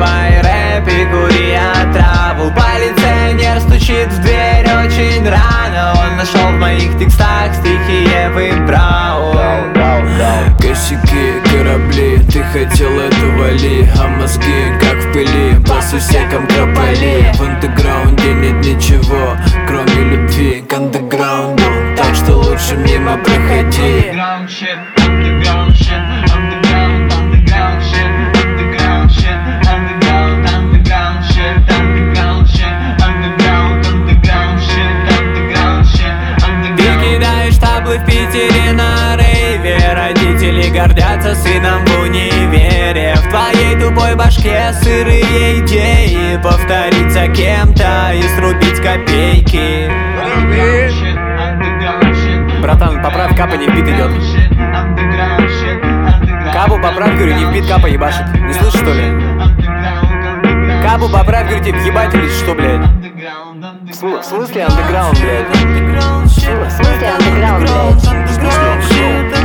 Слушай рэп и кури отраву. Полиционер стучит в дверь очень рано. Он нашел в моих текстах стихиевый браун. Косяки, корабли, ты хотел это вали, а мозги как в пыли, по сусекам кропали. В андеграунде нет ничего, кроме любви к андеграунду, так что лучше мимо проходи. В Питере на рейве родители гордятся сыном в универе. В твоей тупой башке сырые идеи повторить за кем-то и срубить копейки. Братан, поправь, капа не в бит идет. Кабу поправь, говорю, не в бит, капа ебашит. Не слышишь, что ли? Кабу поправь, говорю, тебе въебать или что, блядь? В смысле андеграунд, блядь? В смысле андеграунд, блядь?